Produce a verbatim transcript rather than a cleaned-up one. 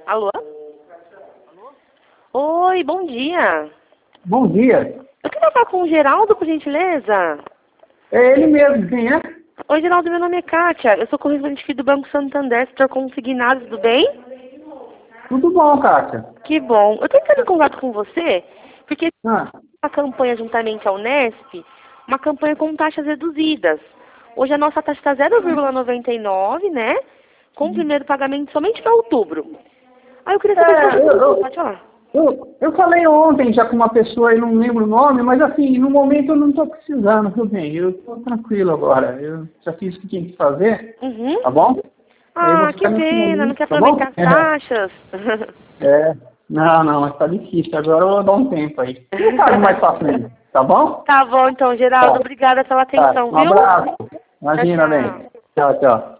Alô? Oi, bom dia. Bom dia. Eu queria falar com o Geraldo, por gentileza. É ele mesmo, quem é? Oi, Geraldo, meu nome é Kátia. Eu sou correspondente aqui do Banco Santander, setor consignado, tudo bem? Tudo bom, Kátia. Que bom. Eu tô entrando em contato com você, porque Ah, a campanha juntamente ao Nesp, uma campanha com taxas reduzidas. Hoje a nossa taxa está zero vírgula noventa e nove, né? Com o primeiro pagamento somente para outubro. Aí eu queria saber se é, você eu, eu, pode falar. eu, eu falei ontem já com uma pessoa e não lembro o nome, mas assim, no momento eu não estou precisando, viu bem? Eu estou tranquilo agora. Eu já fiz o que tinha que fazer, Uhum. tá bom? Aí eu vou Ah, que ficar nesse pena, não momento, quer tá bom? aproveitar as taxas. É. Não, não, mas tá difícil. Agora eu vou dar um tempo aí. Quem sabe mais pra frente, tá bom? Tá bom, então, Geraldo. Tá, Obrigada pela tá. atenção, Um viu? abraço. Tchau, Imagina, bem. tchau. Tchau, tchau.